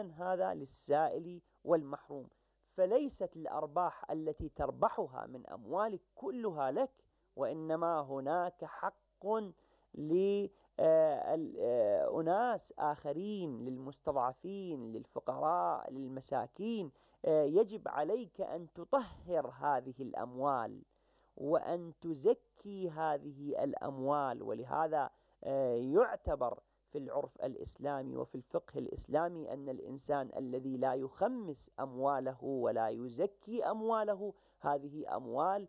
هذا للسائل والمحروم. فليست الأرباح التي تربحها من أموالك كلها لك، وإنما هناك حق لأناس آخرين، للمستضعفين، للفقراء، للمساكين. يجب عليك أن تطهر هذه الأموال وأن تزكي هذه الأموال. ولهذا يعتبر في العرف الإسلامي وفي الفقه الإسلامي أن الإنسان الذي لا يخمس أمواله ولا يزكي أمواله، هذه أموال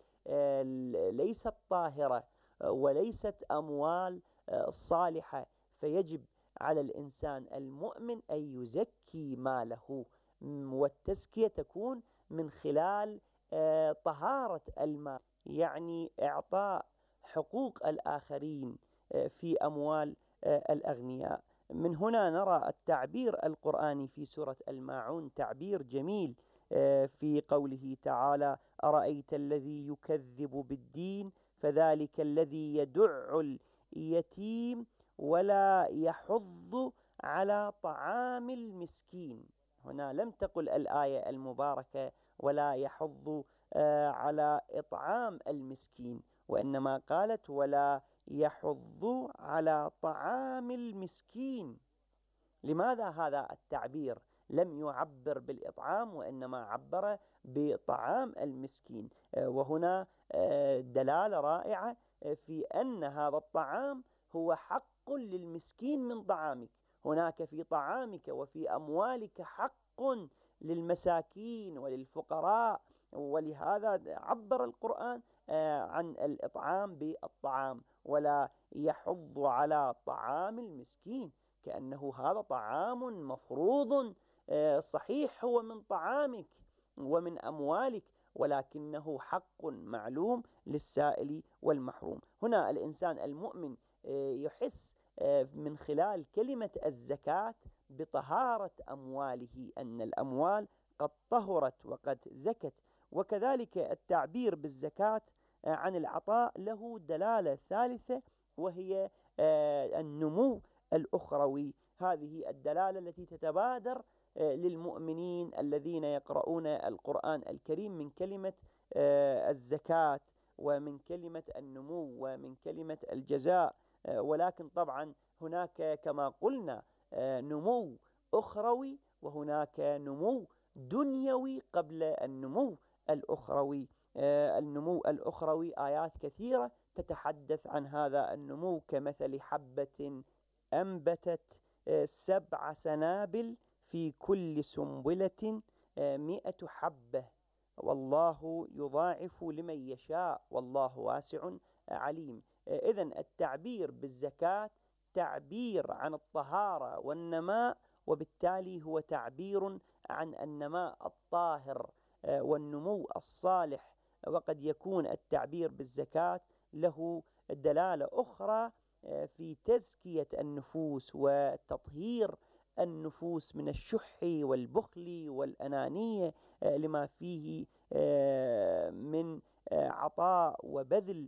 ليست طاهرة وليست أموال صالحة. فيجب على الإنسان المؤمن أن يزكي ماله، والتزكية تكون من خلال طهارة المال، يعني إعطاء حقوق الآخرين في أموال الأغنياء. من هنا نرى التعبير القرآني في سورة الماعون تعبير جميل في قوله تعالى: أرأيت الذي يكذب بالدين فذلك الذي يدع اليتيم ولا يحض على طعام المسكين. هنا لم تقل الآية المباركة ولا يحض على إطعام المسكين، وإنما قالت ولا يحض على طعام المسكين. لماذا هذا التعبير لم يعبر بالإطعام وإنما عبر بطعام المسكين؟ وهنا دلالة رائعة في أن هذا الطعام هو حق للمسكين من طعامك. هناك في طعامك وفي أموالك حق للمساكين وللفقراء، ولهذا عبر القرآن عن الإطعام بالطعام: ولا يحض على طعام المسكين، كأنه هذا طعام مفروض. صحيح هو من طعامك ومن أموالك، ولكنه حق معلوم للسائل والمحروم. هنا الإنسان المؤمن يحس من خلال كلمة الزكاة بطهارة أمواله، أن الأموال قد طهرت وقد زكت. وكذلك التعبير بالزكاة عن العطاء له دلالة ثالثة، وهي النمو الأخروي. هذه الدلالة التي تتبادر للمؤمنين الذين يقرؤون القرآن الكريم من كلمة الزكاة ومن كلمة النمو ومن كلمة الجزاء. ولكن طبعا هناك كما قلنا نمو أخروي، وهناك نمو دنيوي قبل النمو الأخروي. النمو الأخروي آيات كثيرة تتحدث عن هذا النمو، كمثل حبة أنبتت 7 سنابل في كل سنبلة 100 حبة والله يضاعف لمن يشاء والله واسع عليم. إذن التعبير بالزكاة تعبير عن الطهارة والنماء، وبالتالي هو تعبير عن النماء الطاهر والنمو الصالح. وقد يكون التعبير بالزكاة له دلالة أخرى في تزكية النفوس وتطهير النفوس من الشح والبخل والأنانية، لما فيه من عطاء وبذل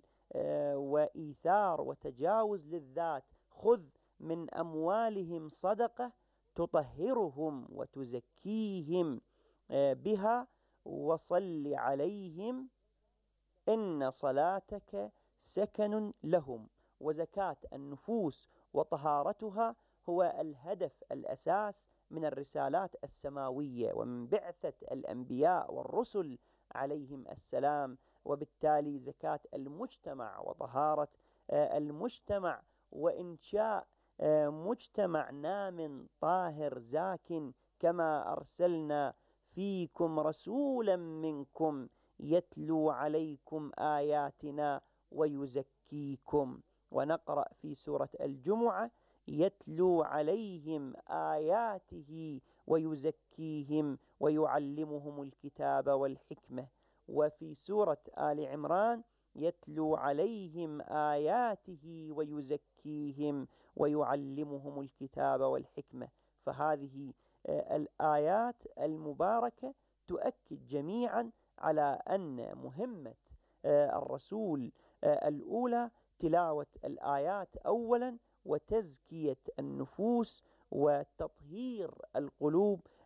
وإيثار وتجاوز للذات. خذ من أموالهم صدقة تطهرهم وتزكيهم بها وصل عليهم إن صلاتك سكن لهم. وزكاة النفوس وطهارتها هو الهدف الأساس من الرسالات السماوية ومن بعثة الأنبياء والرسل عليهم السلام. وبالتالي زكاة المجتمع وطهارة المجتمع وإنشاء مجتمع نام طاهر زاك، كما أرسلنا فيكم رسولا منكم يتلو عليكم آياتنا ويزكيكم. ونقرأ في سورة الجمعة: يتلو عليهم آياته ويزكيهم ويعلمهم الكتاب والحكمة. وفي سورة آل عمران: يتلو عليهم آياته ويزكيهم ويعلمهم الكتاب والحكمة. فهذه الآيات المباركة تؤكد جميعا على أن مهمة الرسول الأولى تلاوة الآيات أولا، وتزكية النفوس وتطهير القلوب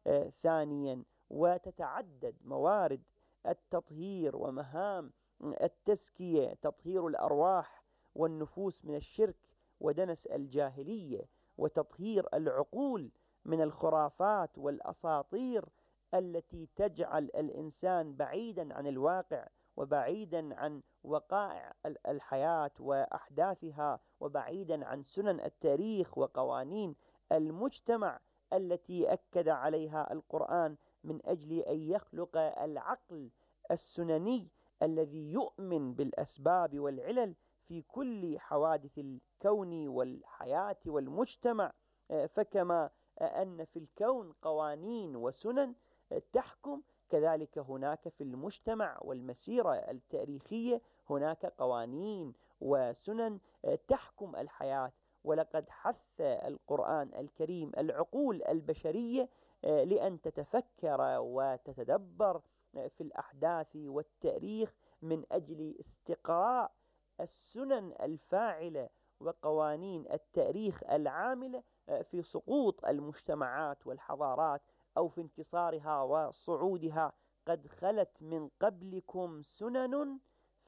ثانيا، وتتعدد موارد التطهير ومهام التزكية، تطهير الأرواح والنفوس من الشرك ودنس الجاهلية، وتطهير العقول من الخرافات والأساطير التي تجعل الإنسان بعيدا عن الواقع وبعيدا عن وقائع الحياة وأحداثها، وبعيدا عن سنن التاريخ وقوانين المجتمع التي أكد عليها القرآن من أجل أن يخلق العقل السنني الذي يؤمن بالأسباب والعلل في كل حوادث الكون والحياة والمجتمع. فكما أن في الكون قوانين وسنن تحكم، كذلك هناك في المجتمع والمسيرة التاريخية هناك قوانين وسنن تحكم الحياة. ولقد حث القرآن الكريم العقول البشرية لأن تتفكر وتتدبر في الأحداث والتاريخ من أجل استقراء السنن الفاعلة وقوانين التاريخ العاملة في سقوط المجتمعات والحضارات أو في انتصارها وصعودها. قد خلت من قبلكم سنن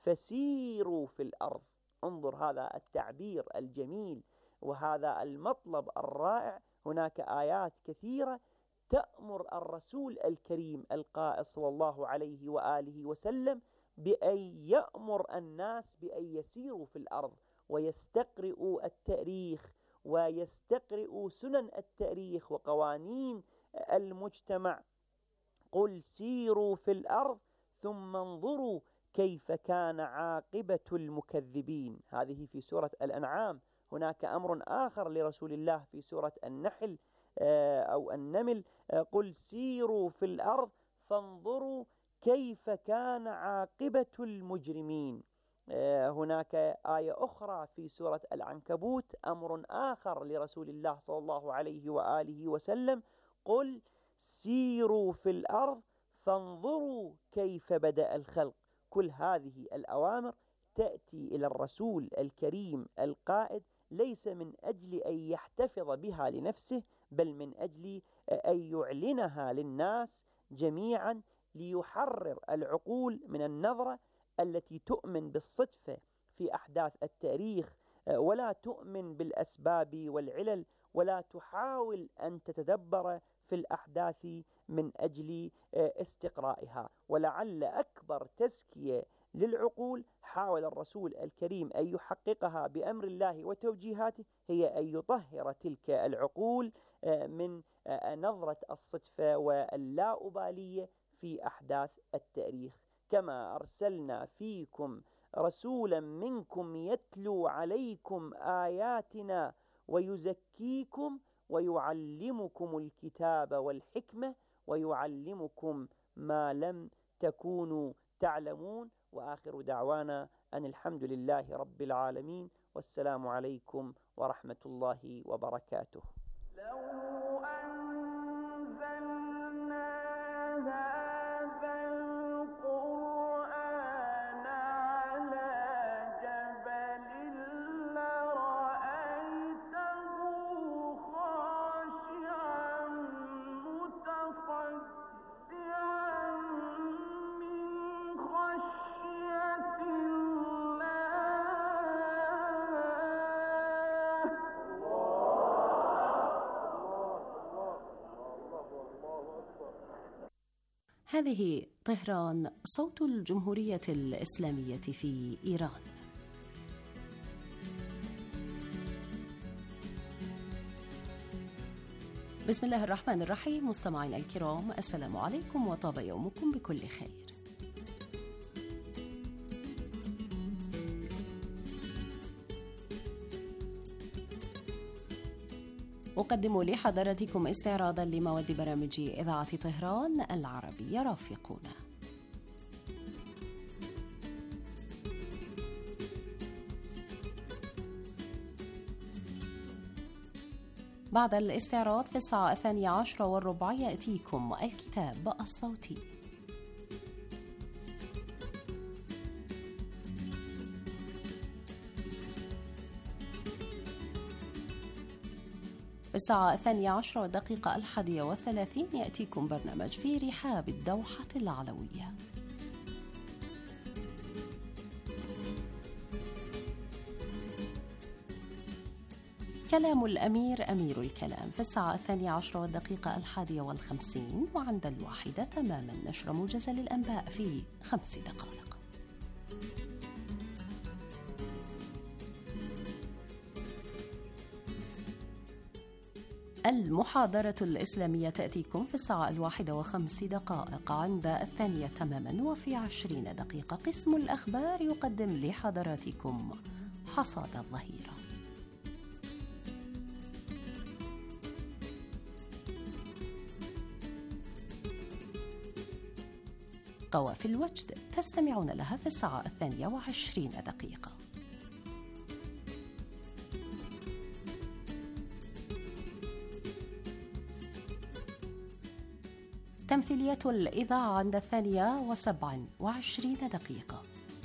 فسيروا في الأرض. انظر هذا التعبير الجميل وهذا المطلب الرائع. هناك آيات كثيرة تأمر الرسول الكريم القائد صلى الله عليه وآله وسلم بأن يأمر الناس بأن يسيروا في الأرض ويستقرئوا التاريخ ويستقرئوا سنن التاريخ وقوانين المجتمع. قل سيروا في الأرض ثم انظروا كيف كان عاقبة المكذبين. هذه في سورة الأنعام. هناك أمر آخر لرسول الله في سورة النحل أو النمل: قل سيروا في الأرض فانظروا كيف كان عاقبة المجرمين. هناك آية أخرى في سورة العنكبوت، أمر آخر لرسول الله صلى الله عليه وآله وسلم: قل سيروا في الأرض فانظروا كيف بدأ الخلق. كل هذه الأوامر تأتي إلى الرسول الكريم القائد ليس من أجل أن يحتفظ بها لنفسه، بل من أجل أن يعلنها للناس جميعا ليحرر العقول من النظرة التي تؤمن بالصدفة في أحداث التاريخ ولا تؤمن بالأسباب والعلل، ولا تحاول أن تتدبر في الأحداث من أجل استقرائها. ولعل أكبر تزكية للعقول حاول الرسول الكريم أن يحققها بأمر الله وتوجيهاته هي أن يطهر تلك العقول من نظرة الصدفة واللاؤبالية في أحداث التاريخ. كما أرسلنا فيكم رسولا منكم يتلو عليكم آياتنا ويزكيكم ويعلمكم الكتاب والحكمة ويعلمكم ما لم تكونوا تعلمون. وآخر دعوانا أن الحمد لله رب العالمين، والسلام عليكم ورحمة الله وبركاته. لو أنزلنا هذا القرآن على جبل لرأيته خاشعا متصدعا من خشية هذه طهران، صوت الجمهورية الإسلامية في إيران. بسم الله الرحمن الرحيم. مستمعينا الكرام، السلام عليكم وطاب يومكم بكل خير. أقدم لحضراتكم استعراضا لمواد برامج إذاعة طهران العربية. رافقونا. بعد الاستعراض في الساعة 12:15 يأتيكم الكتاب الصوتي. في في الساعة 12:31 يأتيكم برنامج في رحاب الدوحة العلوية. كلام الأمير أمير الكلام في الساعة 12:51 وعند 1 تماما نشر موجز للأنباء في 5 دقائق. المحاضرة الإسلامية تأتيكم في الساعة 1:05 عند 2 تماما وفي 20 دقيقة قسم الأخبار يقدم لحضراتكم حصاد الظهيرة. قوافل وجد تستمعون لها في الساعة 22:20. تمثيلية الإذاعة عند 2:27.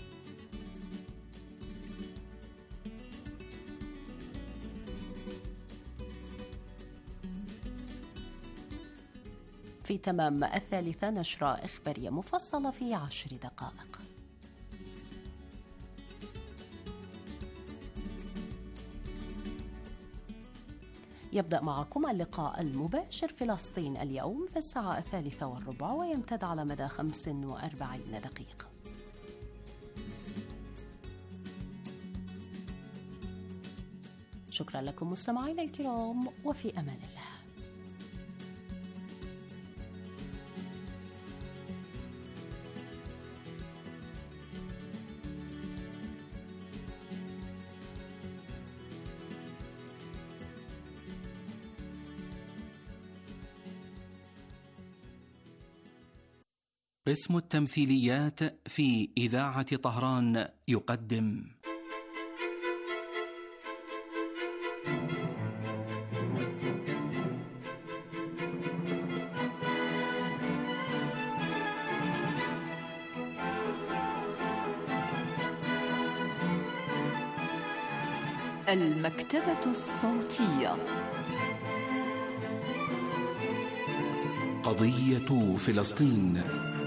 في تمام 3 نشرة إخبارية مفصلة في 10 دقائق. يبدأ معكم اللقاء المباشر فلسطين اليوم في الساعة 3:15 ويمتد على مدى 45 دقيقة. شكرا لكم مستمعينا الكرام وفي أمان الله. قسم التمثيليات في إذاعة طهران يقدم المكتبة الصوتية. قضية فلسطين.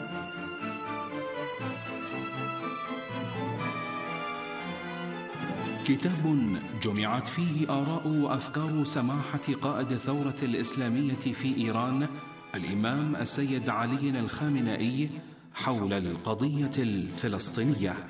كتاب جمعت فيه آراء وأفكار سماحة قائد الثورة الإسلامية في إيران الإمام السيد علي الخامنئي حول القضية الفلسطينية.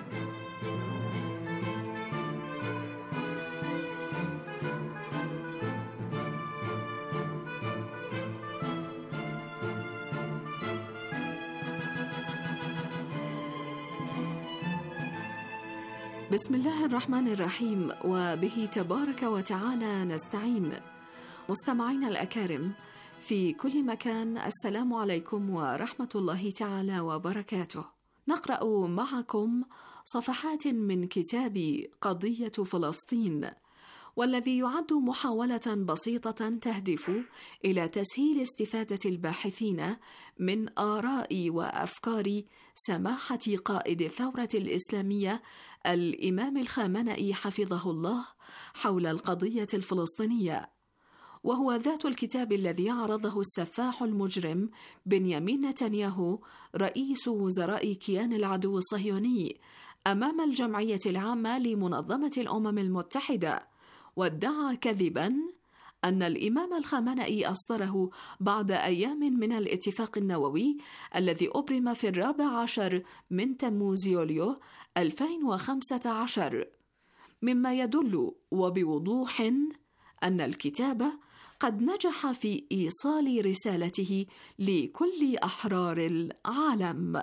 بسم الله الرحمن الرحيم، وبه تبارك وتعالى نستعين. مستمعينا الأكارم في كل مكان، السلام عليكم ورحمة الله تعالى وبركاته. نقرأ معكم صفحات من كتاب قضية فلسطين، والذي يعد محاولة بسيطة تهدف إلى تسهيل استفادة الباحثين من آراء وأفكار سماحة قائد الثورة الإسلامية الإمام الخامنئي حفظه الله حول القضية الفلسطينية، وهو ذات الكتاب الذي عرضه السفاح المجرم بنيامين نتنياهو رئيس وزراء كيان العدو الصهيوني أمام الجمعية العامة لمنظمة الأمم المتحدة، وادعى كذباً أن الإمام الخامنئي أصدره بعد أيام من الاتفاق النووي الذي أبرم في 14 من تموز يوليو 2015، مما يدل وبوضوح أن الكتاب قد نجح في إيصال رسالته لكل أحرار العالم.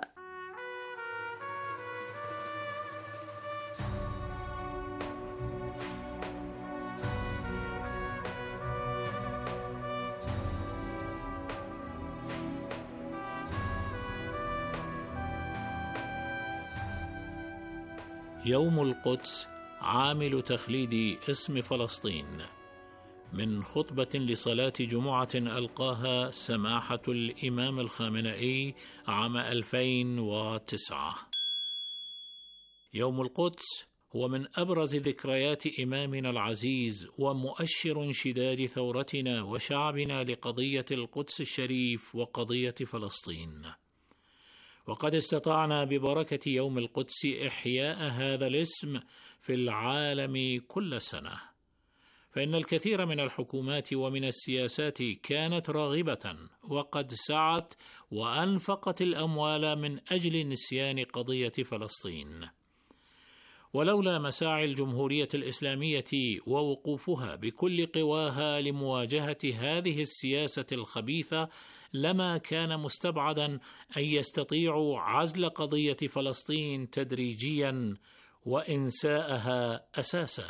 يوم القدس عامل تخليد اسم فلسطين، من خطبة لصلاة جمعة ألقاها سماحة الإمام الخامنئي عام 2009. يوم القدس هو من أبرز ذكريات إمامنا العزيز ومؤشر انشداد ثورتنا وشعبنا لقضية القدس الشريف وقضية فلسطين. وقد استطعنا ببركة يوم القدس إحياء هذا الاسم في العالم كل سنة، فإن الكثير من الحكومات ومن السياسات كانت راغبة وقد سعت وأنفقت الأموال من أجل نسيان قضية فلسطين، ولولا مساعي الجمهورية الإسلامية ووقوفها بكل قواها لمواجهة هذه السياسة الخبيثة لما كان مستبعدا أن يستطيعوا عزل قضية فلسطين تدريجيا وإنساءها أساسا.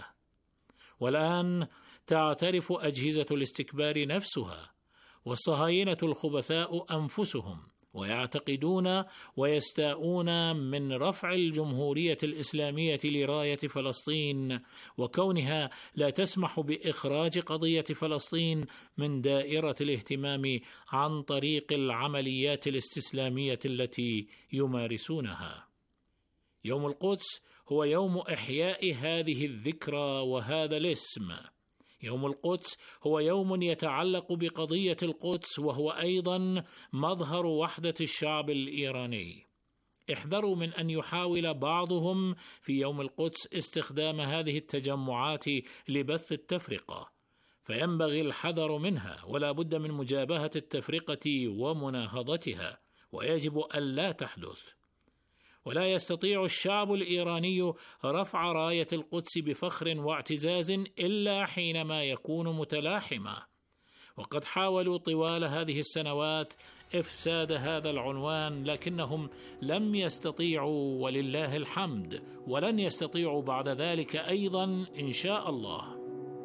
والآن تعترف أجهزة الاستكبار نفسها والصهاينة الخبثاء أنفسهم ويعتقدون ويستاءون من رفع الجمهورية الإسلامية لراية فلسطين وكونها لا تسمح بإخراج قضية فلسطين من دائرة الاهتمام عن طريق العمليات الاستسلامية التي يمارسونها. يوم القدس هو يوم إحياء هذه الذكرى وهذا الاسم. يوم القدس هو يوم يتعلق بقضية القدس، وهو أيضا مظهر وحدة الشعب الإيراني. احذروا من أن يحاول بعضهم في يوم القدس استخدام هذه التجمعات لبث التفرقة، فينبغي الحذر منها، ولا بد من مجابهة التفرقة ومناهضتها، ويجب ألا تحدث. ولا يستطيع الشعب الإيراني رفع راية القدس بفخر واعتزاز إلا حينما يكون متلاحما، وقد حاولوا طوال هذه السنوات إفساد هذا العنوان، لكنهم لم يستطيعوا ولله الحمد، ولن يستطيعوا بعد ذلك أيضا إن شاء الله.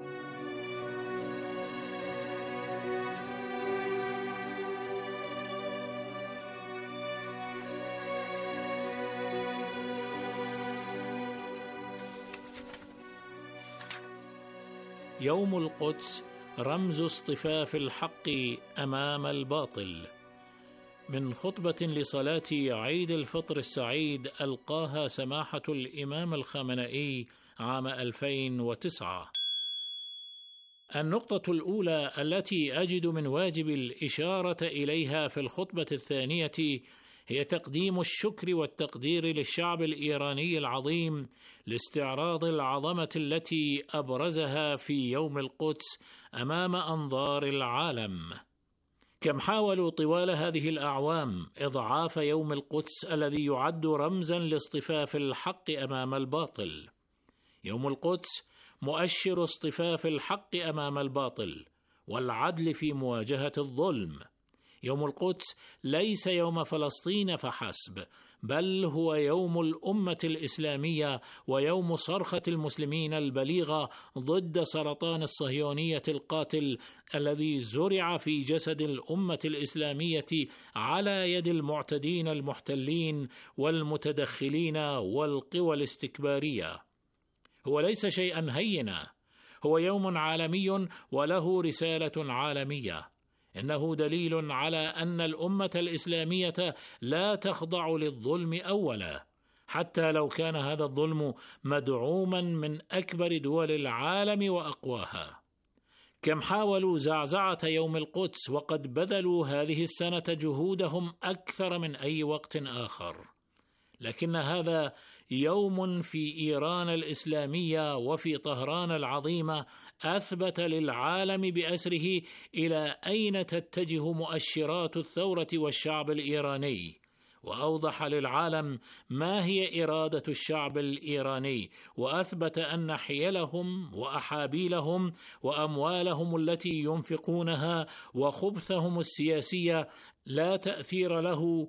يوم القدس رمز اصطفاف الحق أمام الباطل. من خطبة لصلاة عيد الفطر السعيد ألقاها سماحة الإمام الخامنئي عام 2009. النقطة الأولى التي أجد من واجب الإشارة إليها في الخطبة الثانية هي تقديم الشكر والتقدير للشعب الإيراني العظيم لاستعراض العظمة التي أبرزها في يوم القدس أمام أنظار العالم. كم حاولوا طوال هذه الأعوام إضعاف يوم القدس الذي يعد رمزا لاصطفاف الحق أمام الباطل. يوم القدس مؤشر اصطفاف الحق أمام الباطل والعدل في مواجهة الظلم. يوم القدس ليس يوم فلسطين فحسب، بل هو يوم الأمة الإسلامية ويوم صرخة المسلمين البليغة ضد سرطان الصهيونية القاتل الذي زرع في جسد الأمة الإسلامية على يد المعتدين المحتلين والمتدخلين والقوى الاستكبارية. هو ليس شيئا هينا، هو يوم عالمي وله رسالة عالمية. إنه دليل على أن الأمة الإسلامية لا تخضع للظلم أولا، حتى لو كان هذا الظلم مدعوما من أكبر دول العالم وأقواها. كم حاولوا زعزعة يوم القدس وقد بذلوا هذه السنة جهودهم أكثر من أي وقت آخر، لكن هذا يوم في إيران الإسلامية وفي طهران العظيمة أثبت للعالم بأسره إلى أين تتجه مؤشرات الثورة والشعب الإيراني، وأوضح للعالم ما هي إرادة الشعب الإيراني، وأثبت أن حيلهم وأحابيلهم وأموالهم التي ينفقونها وخبثهم السياسي لا تأثير له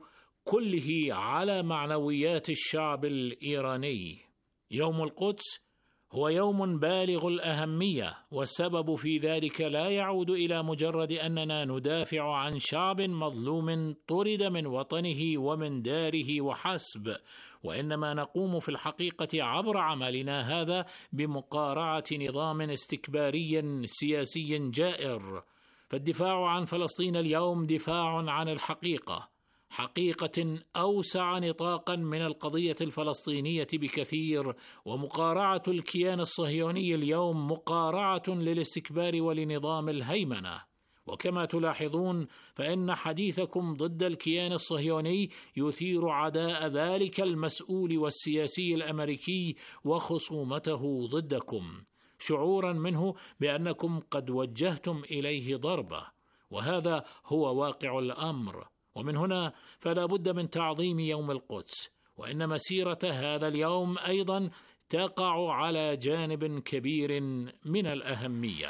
كله على معنويات الشعب الإيراني. يوم القدس هو يوم بالغ الأهمية، والسبب في ذلك لا يعود إلى مجرد أننا ندافع عن شعب مظلوم طرد من وطنه ومن داره وحسب، وإنما نقوم في الحقيقة عبر عملنا هذا بمقارعة نظام استكباري سياسي جائر. فالدفاع عن فلسطين اليوم دفاع عن الحقيقة، حقيقة أوسع نطاقا من القضية الفلسطينية بكثير، ومقارعة الكيان الصهيوني اليوم مقارعة للاستكبار ولنظام الهيمنة. وكما تلاحظون فإن حديثكم ضد الكيان الصهيوني يثير عداء ذلك المسؤول والسياسي الأمريكي وخصومته ضدكم، شعورا منه بأنكم قد وجهتم إليه ضربة، وهذا هو واقع الأمر. ومن هنا فلا بد من تعظيم يوم القدس، وإن مسيرة هذا اليوم أيضا تقع على جانب كبير من الأهمية.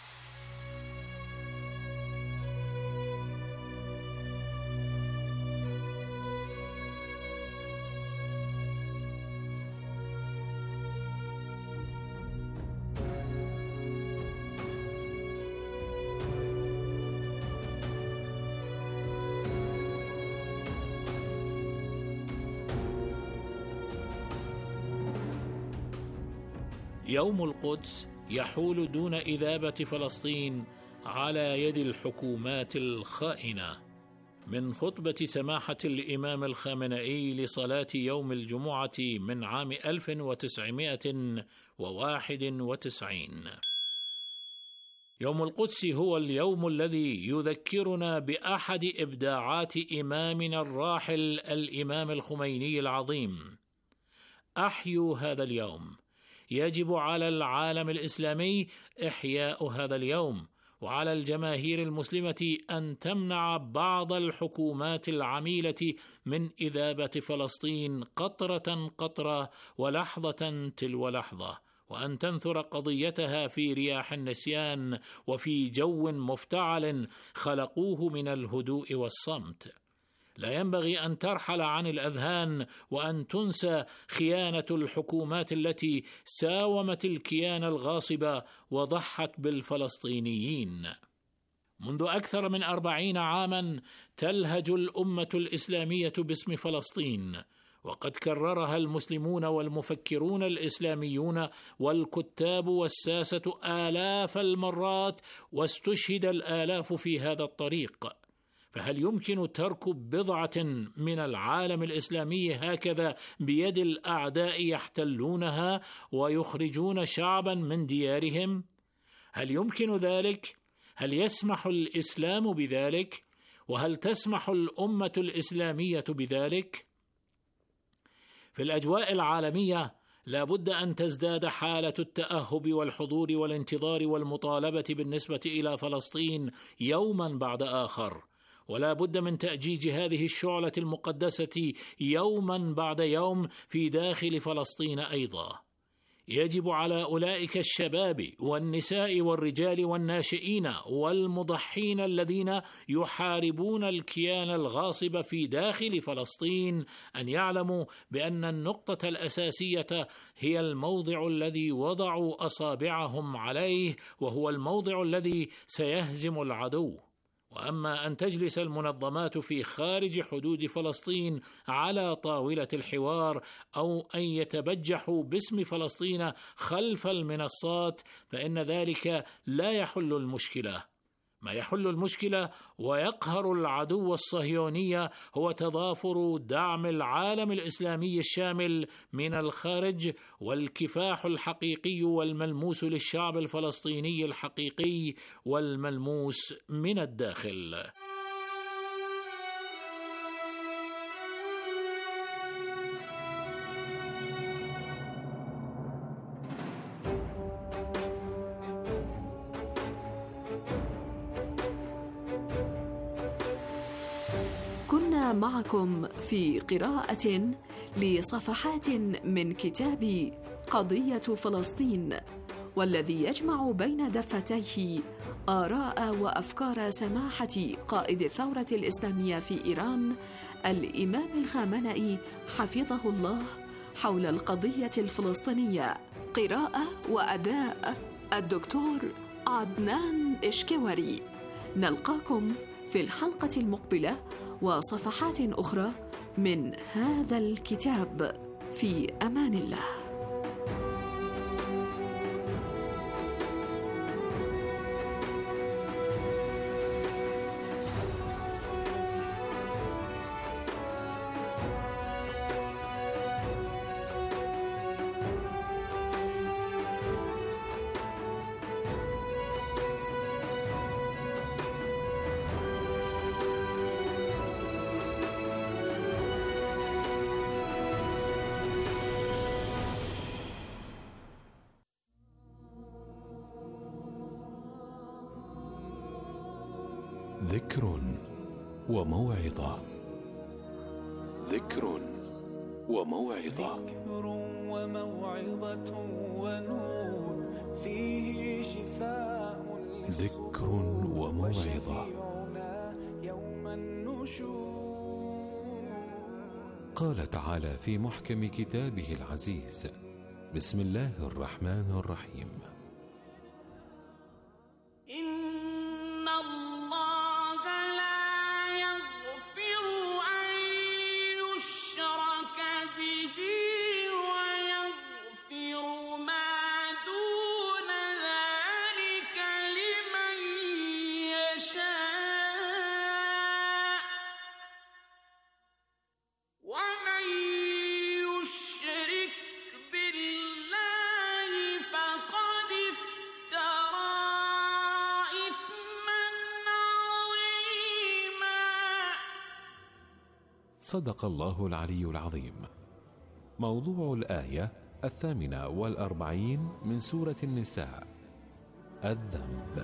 يوم القدس يحول دون إذابة فلسطين على يد الحكومات الخائنة. من خطبة سماحة الإمام الخامنئي لصلاة يوم الجمعة من عام 1991: يوم القدس هو اليوم الذي يذكرنا بأحد إبداعات إمامنا الراحل الإمام الخميني العظيم. أحيوا هذا اليوم. يجب على العالم الإسلامي إحياء هذا اليوم، وعلى الجماهير المسلمة أن تمنع بعض الحكومات العميلة من إذابة فلسطين قطرة قطرة ولحظة تلو لحظة، وأن تنثر قضيتها في رياح النسيان وفي جو مفتعل خلقوه من الهدوء والصمت. لا ينبغي أن ترحل عن الأذهان وأن تنسى خيانة الحكومات التي ساومت الكيان الغاصب وضحت بالفلسطينيين. منذ أكثر من 40 عاما تلهج الأمة الإسلامية باسم فلسطين، وقد كررها المسلمون والمفكرون الإسلاميون والكتاب والساسة آلاف المرات، واستشهد الآلاف في هذا الطريق. فهل يمكن ترك بضعة من العالم الإسلامي هكذا بيد الأعداء يحتلونها ويخرجون شعبا من ديارهم؟ هل يمكن ذلك؟ هل يسمح الإسلام بذلك؟ وهل تسمح الأمة الإسلامية بذلك؟ في الأجواء العالمية لا بد أن تزداد حالة التأهب والحضور والانتظار والمطالبة بالنسبة إلى فلسطين يوما بعد آخر، ولا بد من تأجيج هذه الشعلة المقدسة يوما بعد يوم في داخل فلسطين أيضا. يجب على أولئك الشباب والنساء والرجال والناشئين والمضحين الذين يحاربون الكيان الغاصب في داخل فلسطين أن يعلموا بأن النقطة الأساسية هي الموضع الذي وضعوا أصابعهم عليه، وهو الموضع الذي سيهزم العدو. وأما أن تجلس المنظمات في خارج حدود فلسطين على طاولة الحوار، أو أن يتبجحوا باسم فلسطين خلف المنصات، فإن ذلك لا يحل المشكلة. ما يحل المشكلة ويقهر العدو الصهيوني هو تضافر دعم العالم الإسلامي الشامل من الخارج، والكفاح الحقيقي والملموس للشعب الفلسطيني الحقيقي والملموس من الداخل. معكم في قراءة لصفحات من كتاب قضية فلسطين، والذي يجمع بين دفتيه آراء وأفكار سماحة قائد الثورة الإسلامية في إيران الإمام الخامنئي حفظه الله حول القضية الفلسطينية. قراءة وأداء الدكتور عدنان إشكوري. نلقاكم في الحلقة المقبلة وصفحات أخرى من هذا الكتاب. في أمان الله. ذكر وموعظة. ذكر وموعظة. ذكر وموعظة ونور فيه شفاء ذكر وموعظة. يوم النشور. قال تعالى في محكم كتابه العزيز: بسم الله الرحمن الرحيم. إن الله لا يغفر أن يشرك به ويغفر ما دون ذلك لمن يشاء ومن يشرك بالله فقد افترى إثما عظيما. صدق الله العلي العظيم. موضوع الآية 48 من سورة النساء: الذنب.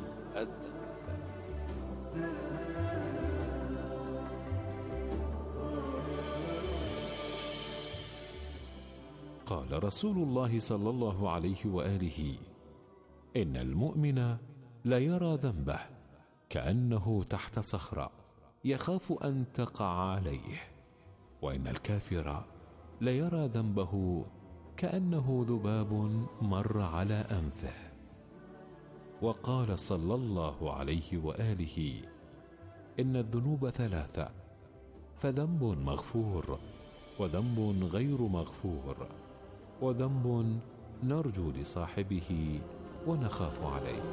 قال رسول الله صلى الله عليه وآله: إن المؤمن ليرى ذنبه كأنه تحت صخرة يخاف أن تقع عليه، وإن الكافر ليرى ذنبه كأنه ذباب مر على أنفه. وقال صلى الله عليه وآله: إن الذنوب ثلاثة، فذنب مغفور، وذنب غير مغفور، وذنب نرجو لصاحبه ونخاف عليه.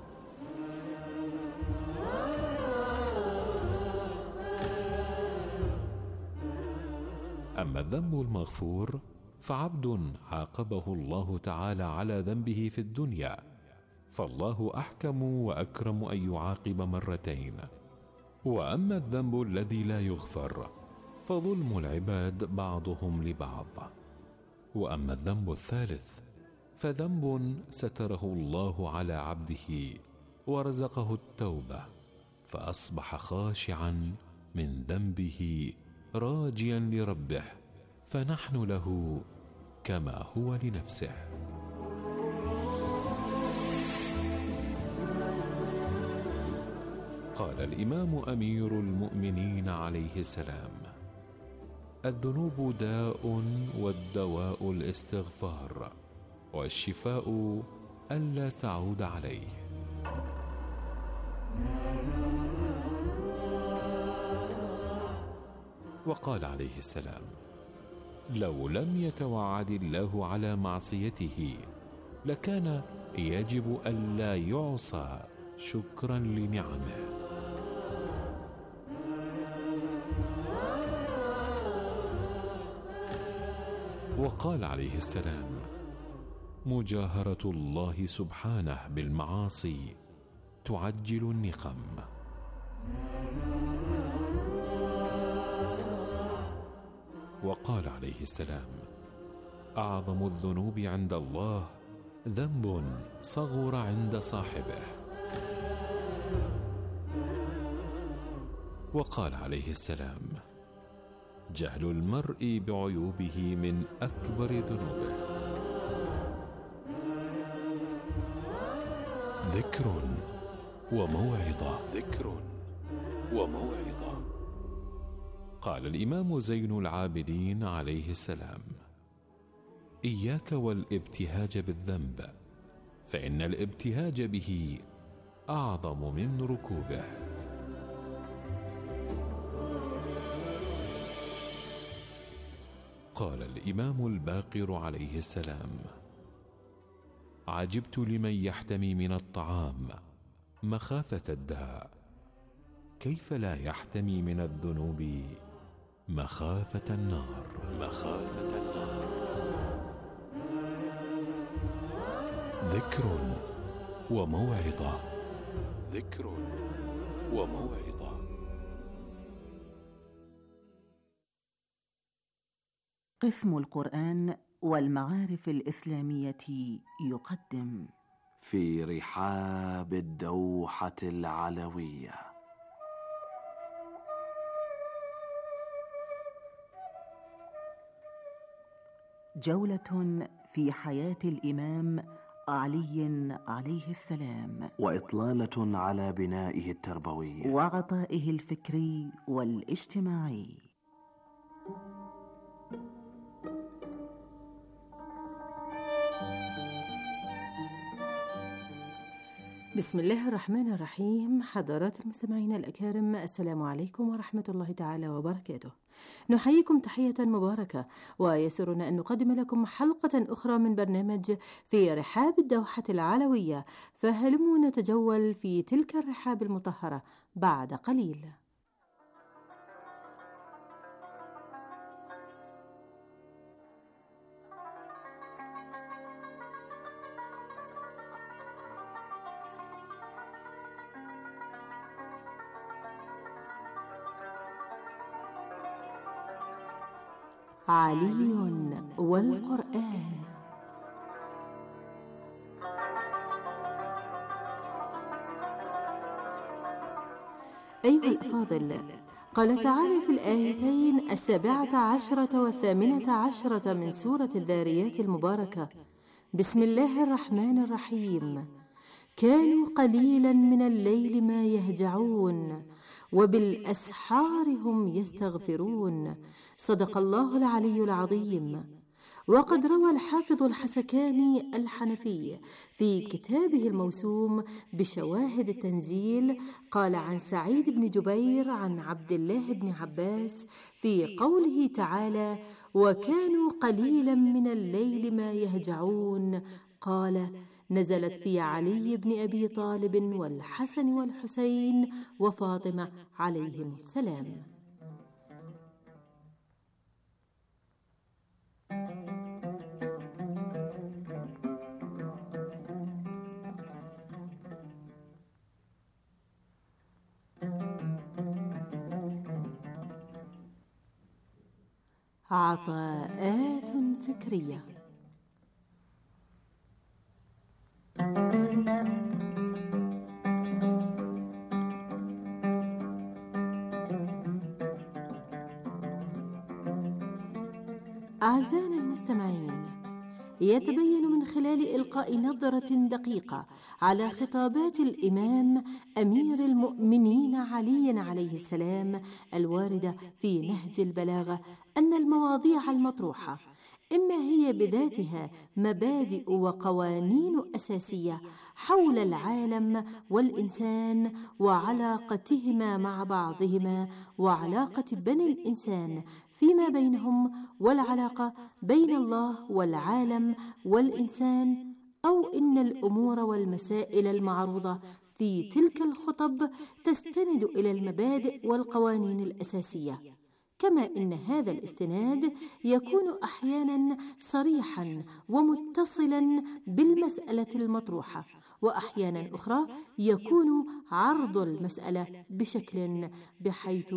أما الذنب المغفور فعبد عاقبه الله تعالى على ذنبه في الدنيا، فالله أحكم وأكرم أن يعاقب مرتين. وأما الذنب الذي لا يغفر فظلم العباد بعضهم لبعض. وأما الذنب الثالث فذنب ستره الله على عبده ورزقه التوبة، فأصبح خاشعا من ذنبه راجيا لربه، فنحن له كما هو لنفسه. قال الإمام أمير المؤمنين عليه السلام: الذنوب داء، والدواء الاستغفار، والشفاء ألا تعود عليه. وقال عليه السلام: لو لم يتوعد الله على معصيته لكان يجب ألا يعصى شكرا لنعمه. وقال عليه السلام: مجاهرة الله سبحانه بالمعاصي تعجل النقم. وقال عليه السلام: أعظم الذنوب عند الله ذنب صغر عند صاحبه. وقال عليه السلام: جهل المرء بعيوبه من أكبر ذنوبه. ذكر وموعظة. ذكر وموعظة. قال الإمام زين العابدين عليه السلام: إياك والابتهاج بالذنب، فإن الابتهاج به أعظم من ركوبه. قال الإمام الباقر عليه السلام: عجبت لمن يحتمي من الطعام مخافة الداء، كيف لا يحتمي من الذنوب مخافة النار. ذكر وموعظة. ذكر وموعظة. قسم القرآن والمعارف الإسلامية يقدم في رحاب الدوحة العلوية جولة في حياة الإمام علي عليه السلام، وإطلالة على بنائه التربوي وعطائه الفكري والاجتماعي. بسم الله الرحمن الرحيم. حضرات المستمعين الأكارم، السلام عليكم ورحمة الله تعالى وبركاته. نحييكم تحية مباركة، ويسرنا أن نقدم لكم حلقة أخرى من برنامج في رحاب الدوحة العلوية، فهلموا نتجول في تلك الرحاب المطهرة بعد قليل. علي والقرآن. أيها الأفاضل، قال تعالى في الآيتين 17 و18 من سورة الذاريات المباركة: بسم الله الرحمن الرحيم. كانوا قليلا من الليل ما يهجعون وبالأسحار هم يستغفرون. صدق الله العلي العظيم. وقد روى الحافظ الحسكاني الحنفي في كتابه الموسوم بشواهد التنزيل، قال عن سعيد بن جبير عن عبد الله بن عباس في قوله تعالى: وكانوا قليلا من الليل ما يهجعون، قال: نزلت في علي بن أبي طالب والحسن والحسين وفاطمة عليهم السلام. عطاءات فكرية. أعزائنا المستمعين، يتبين من خلال إلقاء نظرة دقيقة على خطابات الإمام أمير المؤمنين علي عليه السلام الواردة في نهج البلاغة أن المواضيع المطروحة إما هي بذاتها مبادئ وقوانين أساسية حول العالم والإنسان وعلاقتهما مع بعضهما، وعلاقة بني الإنسان فيما بينهم، والعلاقة بين الله والعالم والإنسان، أو إن الأمور والمسائل المعروضة في تلك الخطب تستند إلى المبادئ والقوانين الأساسية، كما إن هذا الاستناد يكون أحيانا صريحا ومتصلا بالمسألة المطروحة، وأحيانا أخرى يكون عرض المسألة بشكل بحيث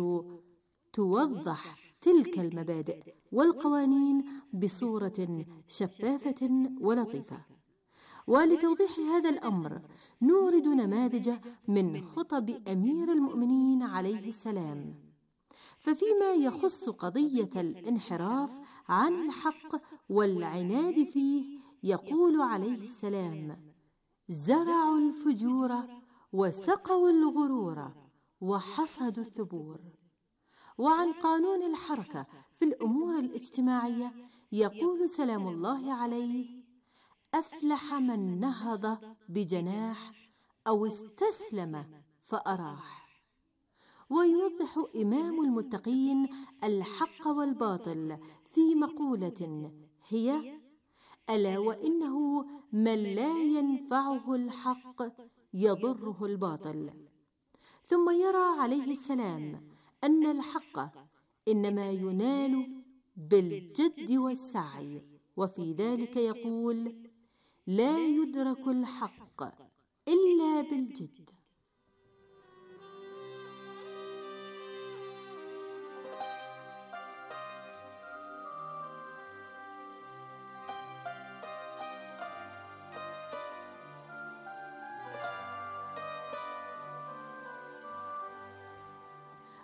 توضح تلك المبادئ والقوانين بصورة شفافة ولطيفة. ولتوضيح هذا الأمر نورد نماذج من خطب أمير المؤمنين عليه السلام. ففيما يخص قضية الانحراف عن الحق والعناد فيه، يقول عليه السلام: زرعوا الفجور وسقوا الغرور وحصدوا الثبور. وعن قانون الحركة في الأمور الاجتماعية يقول سلام الله عليه: أفلح من نهض بجناح أو استسلم فأراح. ويوضح إمام المتقين الحق والباطل في مقولة هي: ألا وإنه من لا ينفعه الحق يضره الباطل. ثم يرى عليه السلام أن الحق إنما ينال بالجد والسعي، وفي ذلك يقول: لا يدرك الحق إلا بالجد.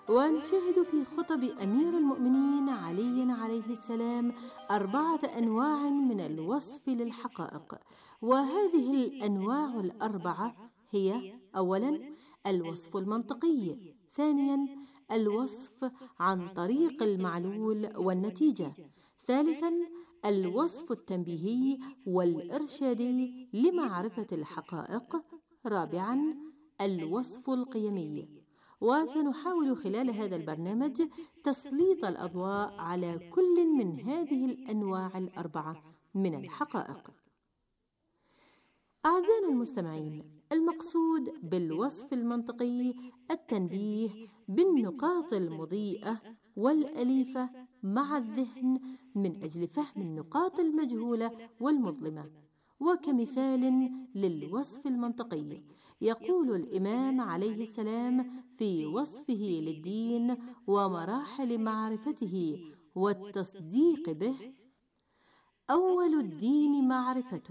ونشاهد في خطب أمير المؤمنين علي عليه السلام 4 أنواع من الوصف للحقائق، وهذه الأنواع ال4 هي: أولا الوصف المنطقي، ثانيا الوصف عن طريق المعلول والنتيجة، ثالثا الوصف التنبيهي والإرشادي لمعرفة الحقائق، رابعا الوصف القيمي. وسنحاول خلال هذا البرنامج تسليط الأضواء على كل من هذه الأنواع ال4 من الحقائق. أعزائنا المستمعين، المقصود بالوصف المنطقي التنبيه بالنقاط المضيئة والأليفة مع الذهن من أجل فهم النقاط المجهولة والمظلمة. وكمثال للوصف المنطقي يقول الإمام عليه السلام في وصفه للدين ومراحل معرفته والتصديق به: أول الدين معرفته،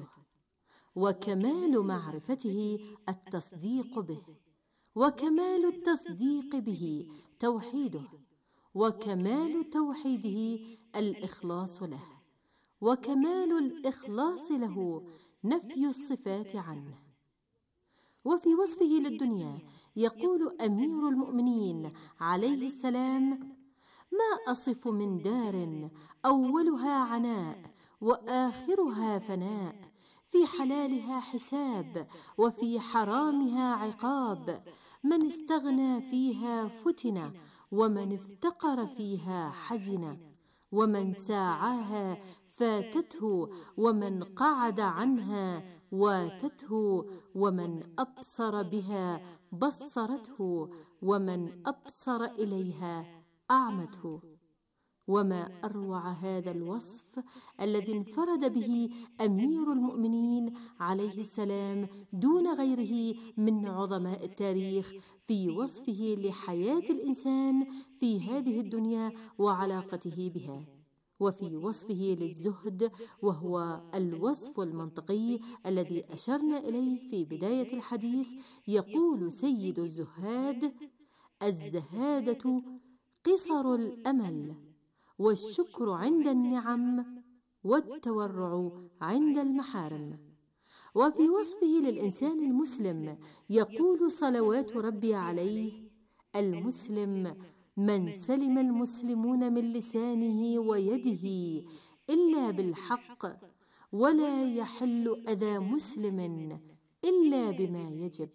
وكمال معرفته التصديق به، وكمال التصديق به توحيده، وكمال توحيده الإخلاص له، وكمال الإخلاص له نفي الصفات عنه. وفي وصفه للدنيا يقول أمير المؤمنين عليه السلام: ما أصف من دار أولها عناء وآخرها فناء، في حلالها حساب وفي حرامها عقاب، من استغنى فيها فتن ومن افتقر فيها حزن، ومن ساعاها فاتته ومن قعد عنها واتته، ومن أبصر بها بصرته، ومن أبصر إليها أعمته. وما أروع هذا الوصف الذي انفرد به أمير المؤمنين عليه السلام دون غيره من عظماء التاريخ في وصفه لحياة الإنسان في هذه الدنيا وعلاقته بها. وفي وصفه للزهد، وهو الوصف المنطقي الذي أشرنا إليه في بداية الحديث، يقول سيد الزهاد: الزهادة قصر الأمل، والشكر عند النعم، والتورع عند المحارم. وفي وصفه للإنسان المسلم يقول صلوات ربي عليه: المسلم من سلم المسلمون من لسانه ويده إلا بالحق، ولا يحل أذى مسلم إلا بما يجب.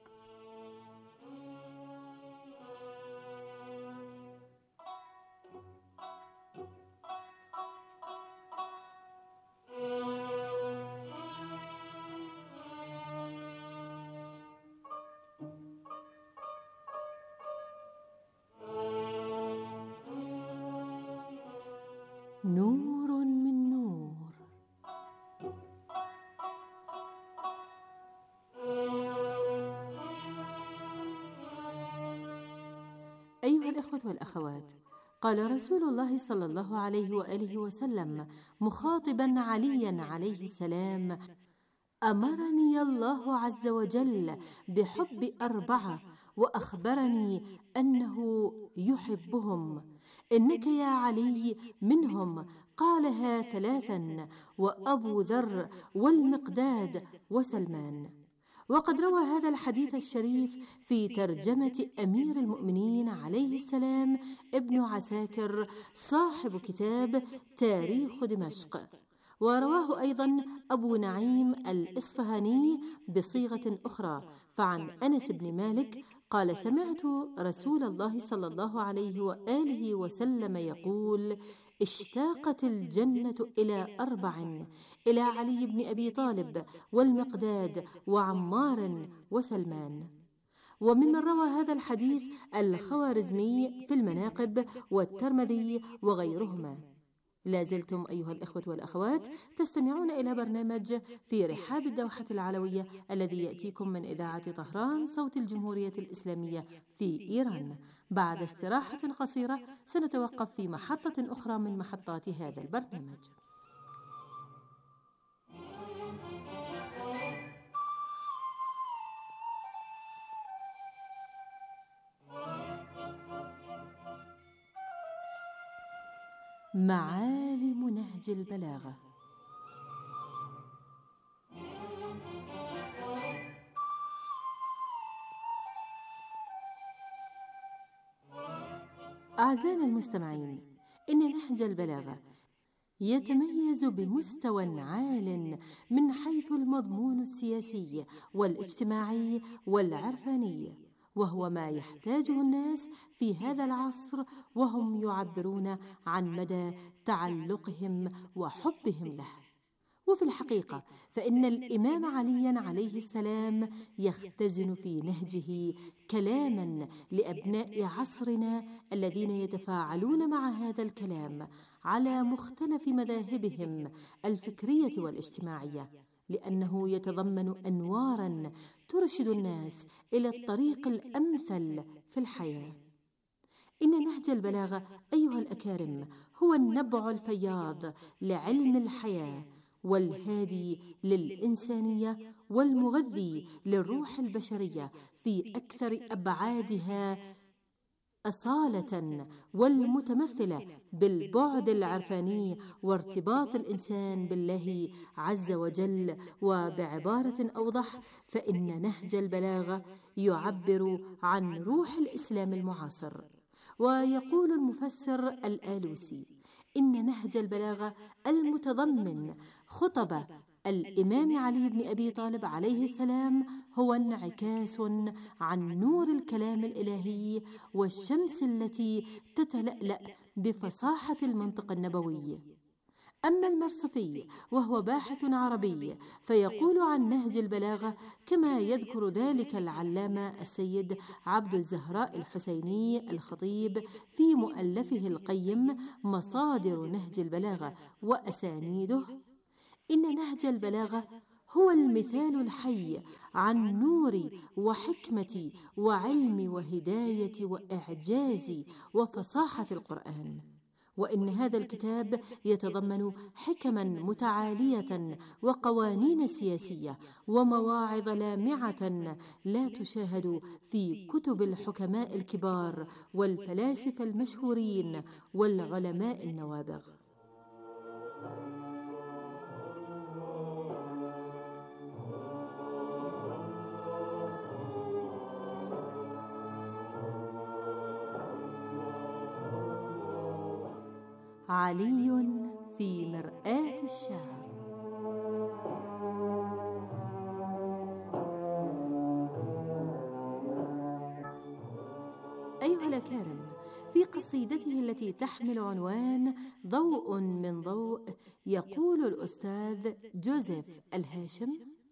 نور من نور. أيها الإخوة والأخوات، قال رسول الله صلى الله عليه وآله وسلم مخاطبا عليا عليه السلام: أمرني الله عز وجل بحب 4 وأخبرني أنه يحبهم، إنك يا علي منهم. قالها 3: وأبو ذر والمقداد وسلمان. وقد روى هذا الحديث الشريف في ترجمة أمير المؤمنين عليه السلام ابن عساكر صاحب كتاب تاريخ دمشق، ورواه أيضا أبو نعيم الإصفهاني بصيغة أخرى. فعن أنس بن مالك قال: سمعت رسول الله صلى الله عليه وآله وسلم يقول: اشتاقت الجنة إلى 4: إلى علي بن أبي طالب والمقداد وعمار وسلمان. وممن روى هذا الحديث الخوارزمي في المناقب والترمذي وغيرهما. لا زلتم أيها الإخوة والأخوات تستمعون إلى برنامج في رحاب الدوحة العلوية الذي يأتيكم من إذاعة طهران صوت الجمهورية الإسلامية في إيران. بعد استراحة قصيرة سنتوقف في محطة أخرى من محطات هذا البرنامج. معالم نهج البلاغة. أعزائنا المستمعين، إن نهج البلاغة يتميز بمستوى عال من حيث المضمون السياسي والاجتماعي والعرفاني، وهو ما يحتاجه الناس في هذا العصر وهم يعبرون عن مدى تعلقهم وحبهم له. وفي الحقيقة فإن الإمام علي عليه السلام يختزن في نهجه كلاما لأبناء عصرنا الذين يتفاعلون مع هذا الكلام على مختلف مذاهبهم الفكرية والاجتماعية، لأنه يتضمن أنوارا ترشد الناس إلى الطريق الأمثل في الحياة. إن نهج البلاغة أيها الأكارم هو النبع الفياض لعلم الحياة والهادي للإنسانية والمغذي للروح البشرية في أكثر أبعادها أصالة، والمتمثلة بالبعد العرفاني وارتباط الإنسان بالله عز وجل. وبعبارة أوضح، فإن نهج البلاغة يعبر عن روح الإسلام المعاصر. ويقول المفسر الآلوسي إن نهج البلاغة المتضمن خطب الإمام علي بن أبي طالب عليه السلام هو انعكاس عن نور الكلام الإلهي والشمس التي تتلألأ بفصاحة المنطق النبوي. أما المرصفي وهو باحث عربي فيقول عن نهج البلاغة كما يذكر ذلك العلامة السيد عبد الزهراء الحسيني الخطيب في مؤلفه القيم مصادر نهج البلاغة وأسانيده، إن نهج البلاغة هو المثال الحي عن نور وحكمة وعلم وهداية وإعجاز وفصاحة القرآن، وإن هذا الكتاب يتضمن حكما متعالية وقوانين سياسية ومواعظ لامعة لا تشاهد في كتب الحكماء الكبار والفلاسفة المشهورين والعلماء النوابغ. علي في مرآة الشعر. أيها الأكارم، في قصيدته التي تحمل عنوان ضوء من ضوء يقول الأستاذ جوزيف الهاشم: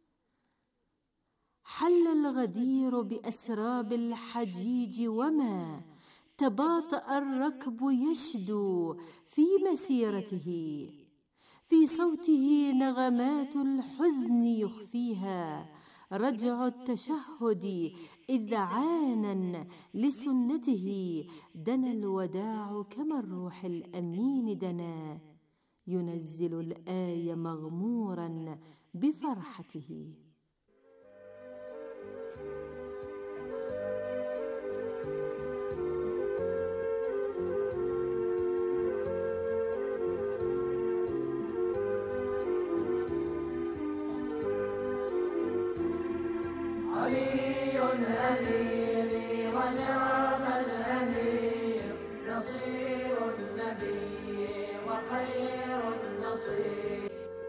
حل الغدير بأسراب الحجيج وما تباطأ الركب يشدو في مسيرته، في صوته نغمات الحزن يخفيها رجع التشهد إذعانا لسنته، دنا الوداع كما الروح الأمين دنا، ينزل الآية مغمورا بفرحته. علي أميري ونعم الأمير، نصير النبي وخير النصير.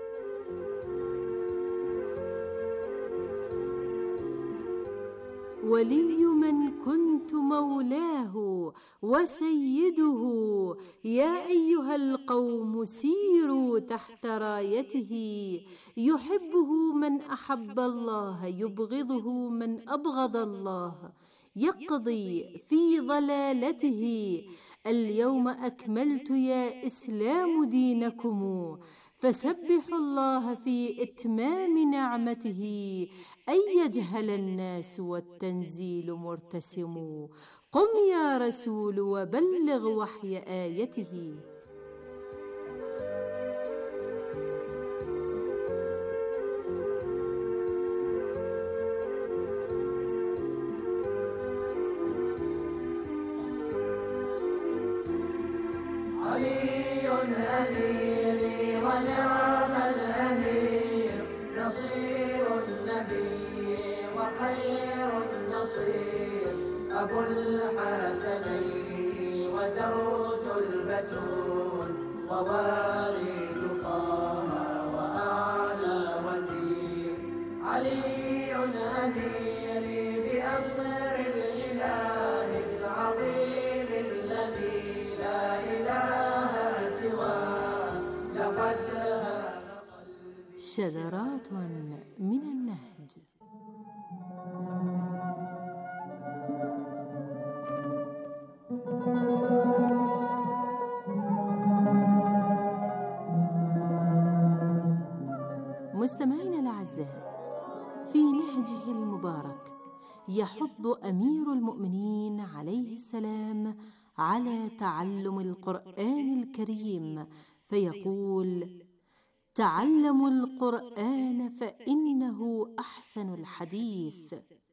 ولي من كنت مولاه وسيده، يا أيها القوم سيروا تحت رايته، يحبه من أحب الله، يبغضه من أبغض الله، يقضي في ضلالته. اليوم أكملت يا إسلام دينكم، فسبحوا الله في إتمام نعمته، أن يجهل الناس والتنزيل مرتسم. قم يا رسول وبلغ وحي آيته. علي أميري ونعم الأمير نصير النبي وخير النصير أبو الحسنين وزوج البتول ووالد طه وأعلى وزير علي أميري بأمر الإله العظيم الذي لا إله سواه لقد هان قلبي. شذرات من النهج. مستمعينا الأعزاء، في نهجه المبارك يحض أمير المؤمنين عليه السلام على تعلم القرآن الكريم، فيقول: تعلموا القرآن فإنه أحسن الحديث،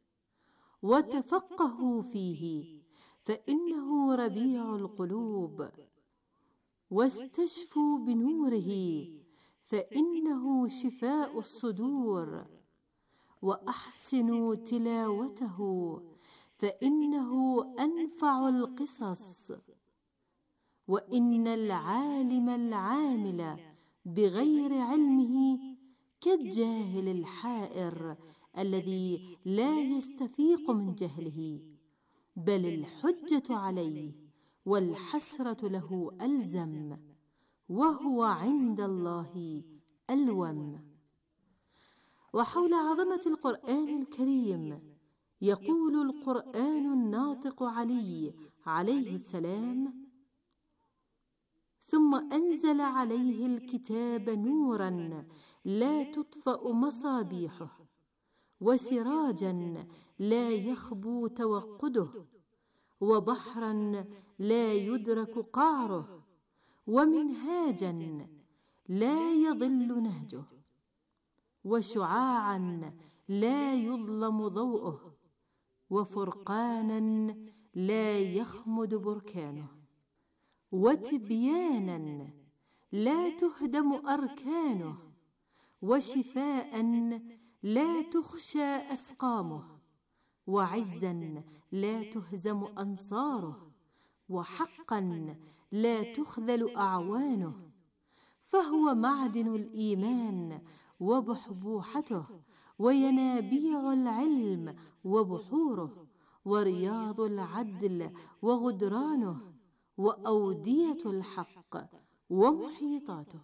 وتفقهوا فيه فإنه ربيع القلوب، واستشفوا بنوره فإنه شفاء الصدور، وأحسنوا تلاوته فإنه أنفع القصص، وإن العالم العامل بغير علمه كالجاهل الحائر الذي لا يستفيق من جهله، بل الحجة عليه والحسرة له ألزم، وهو عند الله ألوم. وحول عظمة القرآن الكريم يقول القرآن الناطق عليه السلام: ثم أنزل عليه الكتاب نورا لا تطفأ مصابيحه، وسراجا لا يخبو توقده، وبحرا لا يدرك قعره، ومنهاجا لا يضل نهجه، وشعاعا لا يظلم ضوءه، وفرقانا لا يخمد بركانه، وتبيانا لا تهدم أركانه، وشفاء لا تخشى أسقامه، وعزا لا تهزم أنصاره، وحقا لا تخذل أعوانه، فهو معدن الإيمان وبحبوحته، وينابيع العلم وبحوره، ورياض العدل وغدرانه، وأودية الحق ومحيطاته.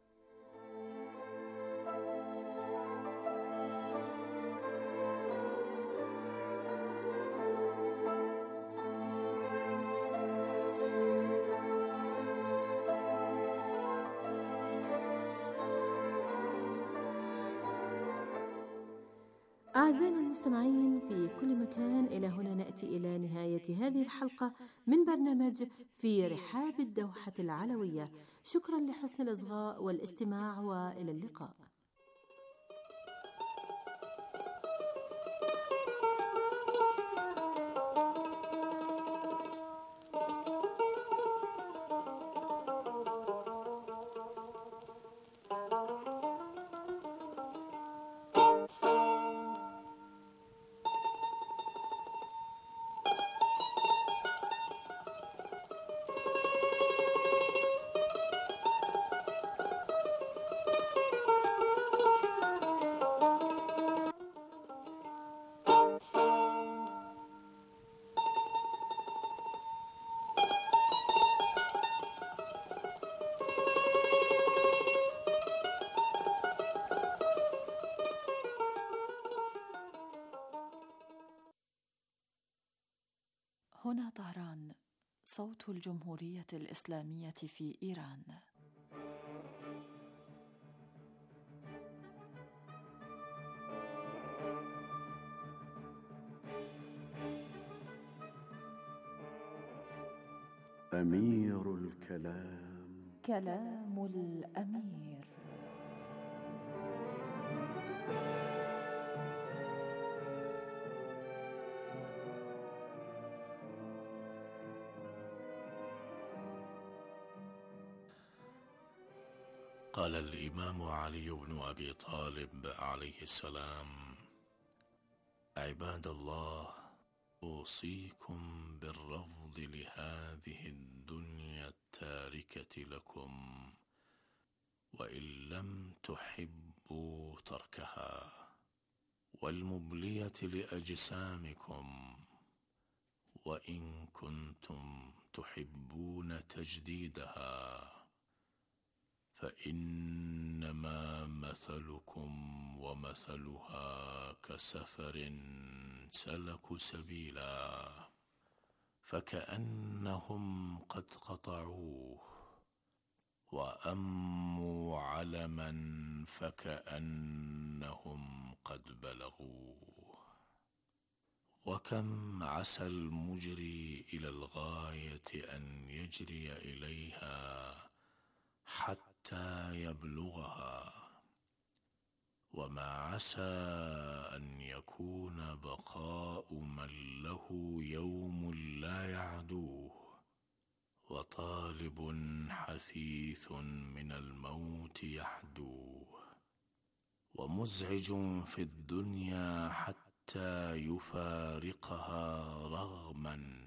أعزائنا المستمعين في كل مكان، إلى هنا نأتي إلى نهاية هذه الحلقة من برنامج في رحاب الدوحة العلوية. شكرا لحسن الإصغاء والاستماع، وإلى اللقاء. هنا طهران، صوت الجمهورية الإسلامية في إيران. أمير الكلام، كلام الأمير. قال الإمام علي بن أبي طالب عليه السلام: عباد الله، أوصيكم بالرفض لهذه الدنيا التاركة لكم، وإن لم تحبوا تركها، والمبلية لأجسامكم، وإن كنتم تحبون تجديدها، فإنما مثلكم ومثلها كسفر سلكوا سبيلا فكأنهم قد قطعوه، وأموا علما فكأنهم قد بلغوه. وكم عسى المجري إلى الغاية أن يجري إليها حتى يبلغها، وما عسى أن يكون بقاء من له يوم لا يعدوه، وطالب حثيث من الموت يحدوه، ومزعج في الدنيا حتى يفارقها رغما،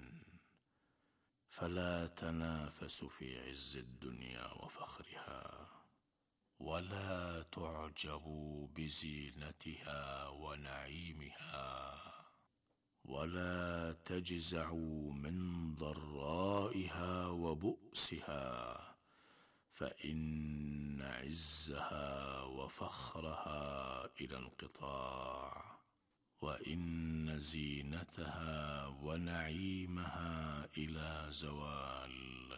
فلا تنافس في عز الدنيا وفخرها، ولا تعجبوا بزينتها ونعيمها، ولا تجزعوا من ضرائها وبؤسها، فإن عزها وفخرها إلى انقطاع، وإن زينتها ونعيمها إلى زوال،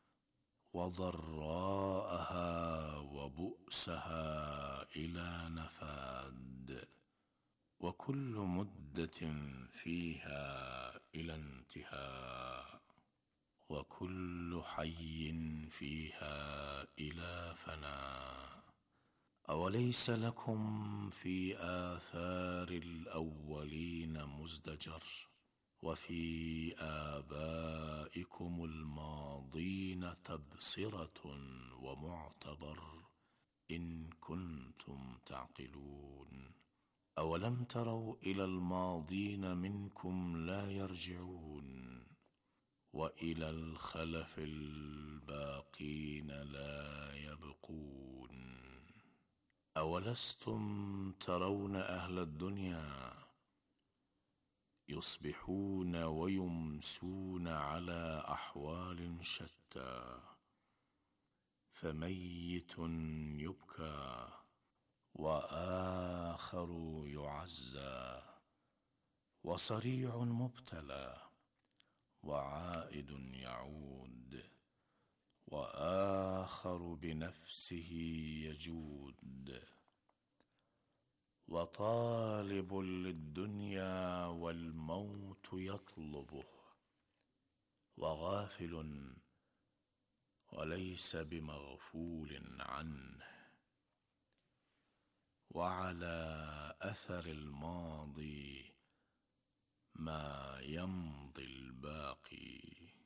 وضراءها وبؤسها إلى نفاد، وكل مدة فيها إلى انتهاء، وكل حي فيها إلى فناء. أوليس لكم في آثار الأولين مزدجر، وفي آبائكم الماضين تبصرة ومعتبر، إن كنتم تعقلون. أولم تروا إلى الماضين منكم لا يرجعون، وإلى الخلف الباقين لا يبقون. أولستم ترون أهل الدنيا يصبحون ويمسون على أحوال شتى، فميت يبكى، وآخر يعزى، وصريع مبتلى، وعائد يعود، وآخر بنفسه يجود، وطالب للدنيا والموت يطلبه، وغافل وليس بمغفول عنه، وعلى أثر الماضي ما يمضي الباقي.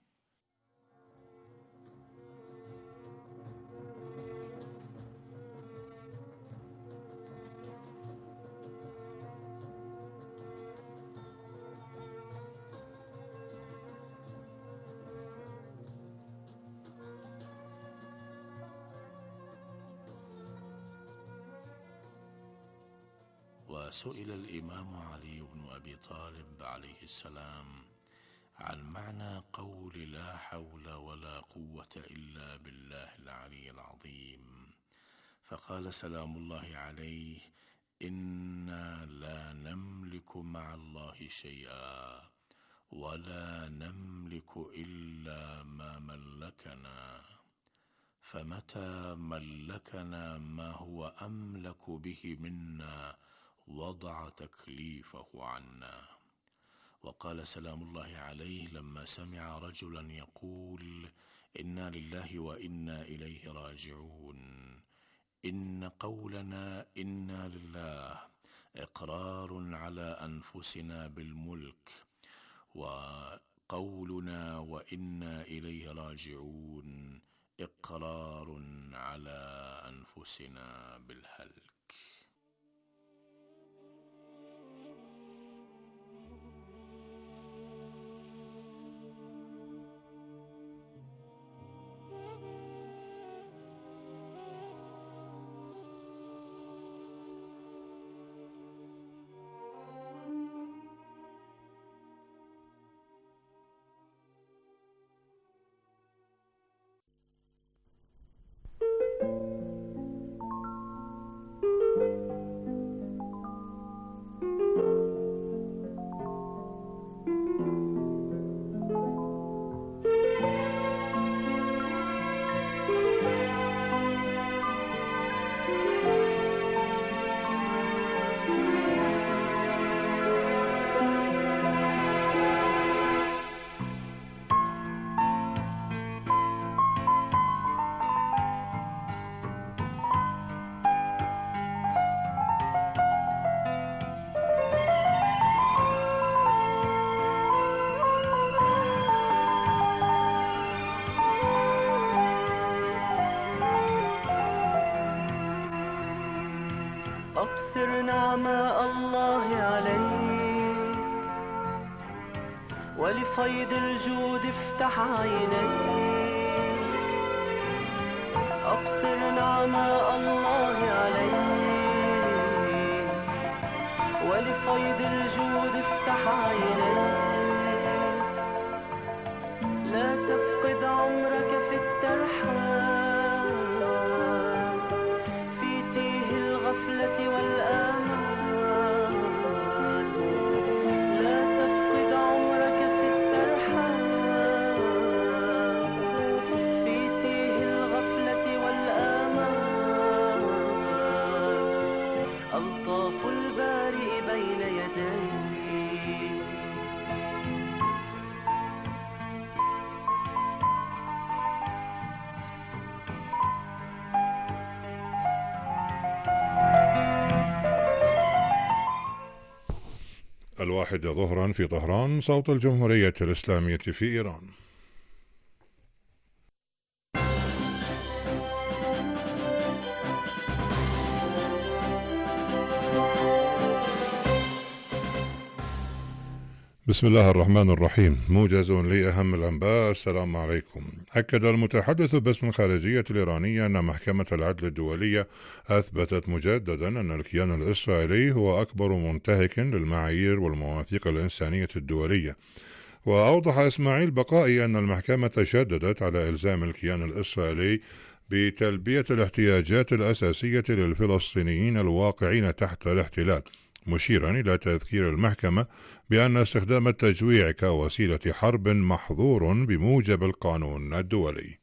وسئل الإمام علي بن أبي طالب عليه السلام عن معنى قول لا حول ولا قوة إلا بالله العلي العظيم، فقال سلام الله عليه: إنا لا نملك مع الله شيئا، ولا نملك إلا ما ملكنا، فمتى ملكنا ما هو أملك به منا وضع تكليفه عنا. وقال سلام الله عليه لما سمع رجلا يقول: إنا لله وإنا إليه راجعون، إن قولنا إنا لله إقرار على أنفسنا بالملك، وقولنا وإنا إليه راجعون إقرار على أنفسنا بالهلك. أبصر نعماء الله عليك ولفيض الجود افتح عينيك. أبصر نعماء الله عليك ولفيض الجود افتح عينيك. لا تفقد عمرك في الترحال في تيه الغفلة والآمال. لا تفقد عمرك في الترحال في تيه الغفلة والآمال. ألطاف البارئ بين يديك. الواحدة ظهرا في طهران، صوت الجمهورية الإسلامية في إيران. بسم الله الرحمن الرحيم. موجز لأهم الأنباء. السلام عليكم. أكد المتحدث باسم الخارجية الإيرانية أن محكمة العدل الدولية أثبتت مجددا أن الكيان الإسرائيلي هو أكبر منتهك للمعايير والمواثيق الإنسانية الدولية. وأوضح إسماعيل بقائي أن المحكمة شددت على إلزام الكيان الإسرائيلي بتلبية الاحتياجات الأساسية للفلسطينيين الواقعين تحت الاحتلال، مشيرا إلى تذكير المحكمة بأن استخدام التجويع كوسيلة حرب محظور بموجب القانون الدولي.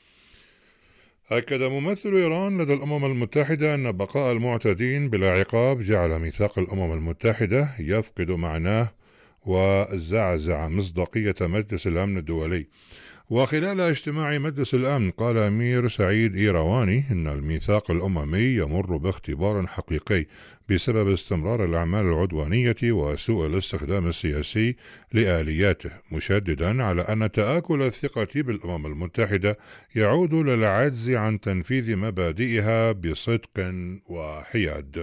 أكد ممثل إيران لدى الأمم المتحدة أن بقاء المعتدين بلا عقاب جعل ميثاق الأمم المتحدة يفقد معناه وزعزع مصداقية مجلس الأمن الدولي. وخلال اجتماع مجلس الأمن قال أمير سعيد إيرواني إن الميثاق الأممي يمر باختبار حقيقي بسبب استمرار الأعمال العدوانية وسوء الاستخدام السياسي لآلياته، مشددا على أن تآكل الثقة بالأمم المتحدة يعود للعجز عن تنفيذ مبادئها بصدق وحياد.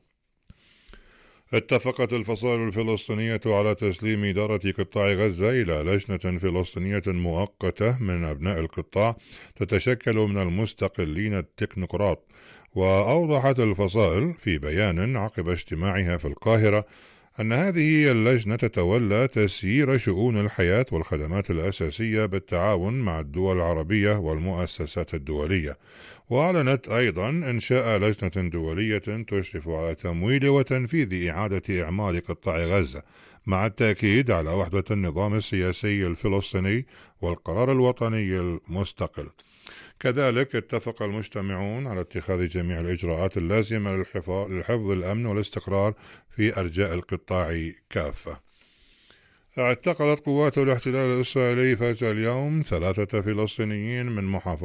اتفقت الفصائل الفلسطينية على تسليم إدارة قطاع غزة إلى لجنة فلسطينية مؤقتة من أبناء القطاع تتشكل من المستقلين التكنوقراط. وأوضحت الفصائل في بيان عقب اجتماعها في القاهرة أن هذه اللجنة تتولى تسيير شؤون الحياة والخدمات الأساسية بالتعاون مع الدول العربية والمؤسسات الدولية. وأعلنت أيضا إنشاء لجنة دولية تشرف على تمويل وتنفيذ إعادة إعمار قطاع غزة، مع التأكيد على وحدة النظام السياسي الفلسطيني والقرار الوطني المستقل. كذلك اتفق المجتمعون على اتخاذ جميع الإجراءات اللازمة لحفظ الأمن والاستقرار في أرجاء القطاع كافة. اعتقلت قوات الاحتلال الإسرائيلي فجر اليوم 3 فلسطينيين من محافظة